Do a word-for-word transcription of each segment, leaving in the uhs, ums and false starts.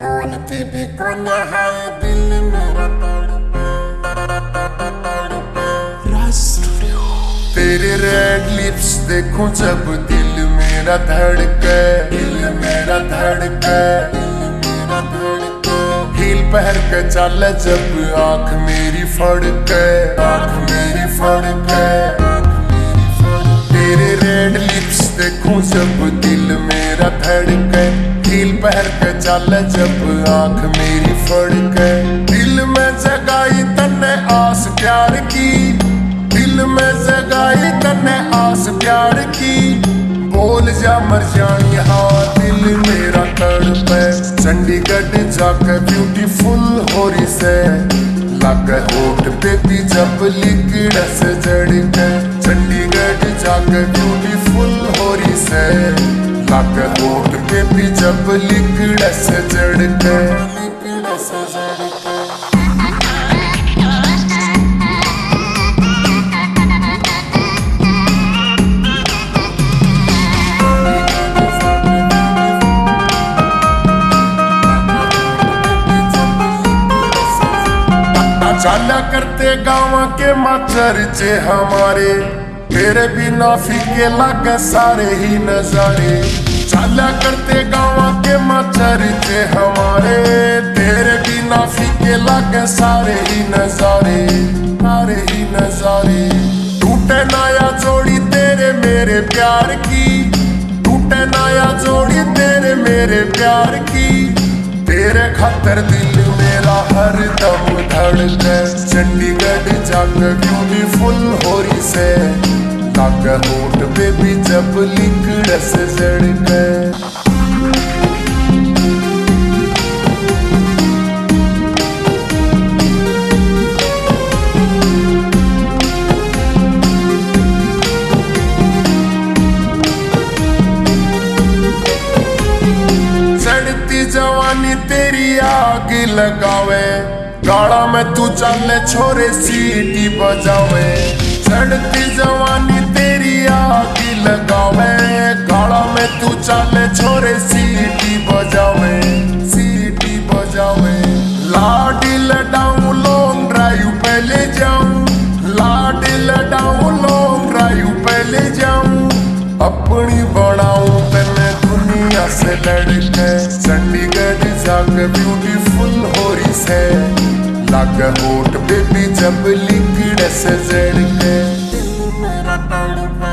बोलती भी कौन है दिल मेरा तड़पे राज स्टूडियो। तेरे रेड लिप्स देखूं जब दिल मेरा धड़के, दिल मेरा धड़के, दिल मेरा धड़के। हील पहन के चल जब आंख मेरी फड़के, आंख मेरी फड़के। तेरे रेड लिप्स देखूं जब दिल मेरा धड़के, हील पहन के चल जब आंख मेरी फड़के। दिल में जगाई तन्ने आस प्यार की, दिल में जगाई तन्ने आस प्यार की। बोल जा मर जानी हाँ दिल मेरा तड़पे। चंडीगढ़ जाके ब्यूटीफुल हो रही से लागे होठ पे भी जब लिकड़ से जड़ के। चंडीगढ़ जाके ब्यूटीफुल हो रही से लागे होठ पे भी जब लिकड़ से जड़ के, लिकड़ से जड़ के। चाला करते गाँव के मचरचे हमारे, तेरे बिना फीके लगे सारे ही नजारे। चाला करते गाँव के मचरचे हमारे, तेरे बिना फीके लगे सारे ही नजारे, सारे ही नजारे। टूटे नया जोड़ी तेरे मेरे प्यार की, टूटे नया जोड़ी तेरे मेरे प्यार की। तेरे खातर दिल मेरा हर दम धड़के। चंडीगढ़ जाकर ब्यूटीफुल हो रही से लागे होठ पे भी जब लिकड़ से जड़ के। जवानी तेरी आग लगावे, गाड़ा में तू चले छोरे सीटी बजावे। चढ़ती जवानी तेरी आग लगावे, गाड़ा में तू चले छोरे सीटी बजावे, सीटी बजावे। लाडी लडाऊं लॉन्ग ड्राइव पे ले जाऊं, लाडी लडाऊं लॉन्ग ड्राइव पे ले जाऊं। अपनी बनाऊं तेने दुनिया से लड़के। चंडीगढ़ जाके ब्यूटीफुल हो रही से लागे होठ पे भी जब लिकड़ से जड़ के। दिल मेरा तड़पे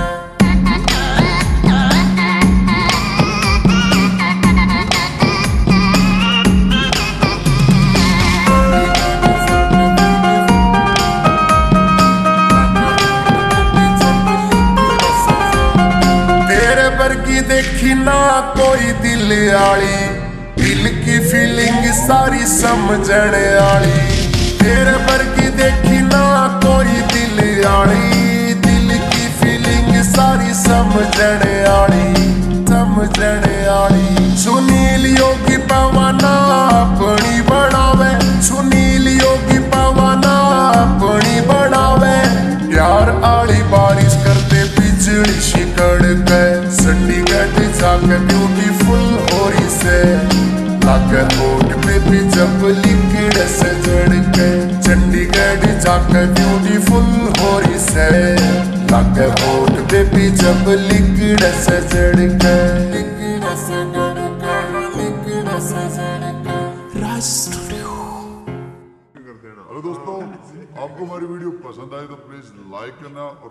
की देखी ना कोई दिल आली, दिल की फीलिंग सारी समझण आली। तेरे पर की देखी ना कोई दिल आली, दिल की फीलिंग सारी समझण आली, समझण आली। सुनील योगी पवना अपनी बढ़ावे, सुनील योगी पवना अपनी बढ़ावे। प्यार आली बारिश करते बिजली शिकड़ के। चंडीगढ़ जाके ब्यूटीफुल हो रही से लागे होठ पे भी जब लिकड़ से जड़ के। चंडीगढ़ जाके ब्यूटीफुल हो रही से लागे होठ पे भी जब लिकड़ से जड़ के, लिकड़ से जड़ के, लिकड़ से जड़ के। राज स्टूडियो। हेलो दोस्तों, आपको हमारी वीडियो पसंद आए तो प्लीज लाइक करना और